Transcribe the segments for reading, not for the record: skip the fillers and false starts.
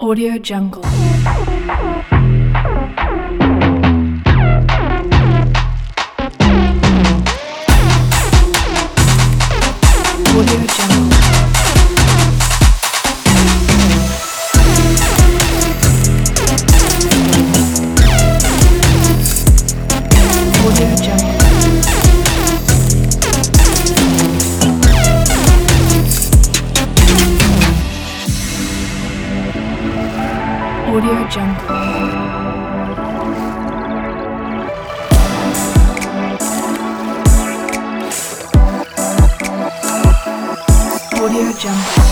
Audio Jungle. Audio Jungle. Audio Jungle. Audio Jungle. Audio Jungle.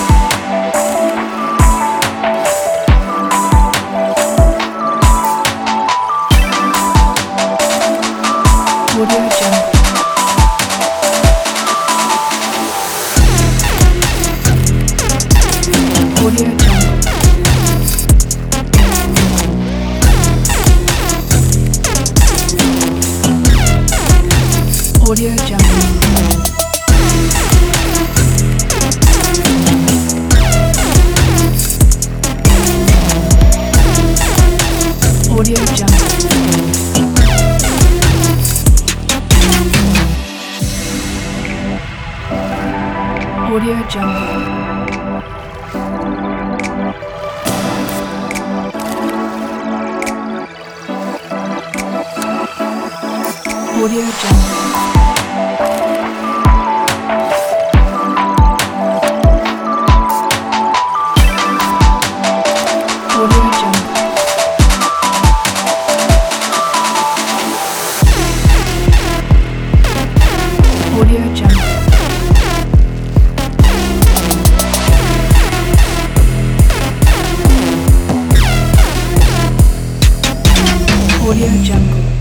Audio Jungle. Audio Jungle. Audio Jungle. Audio Jungle. Audio Jungle. Audio Jungle. Audio Jungle. Audio Jungle. Audio Jungle.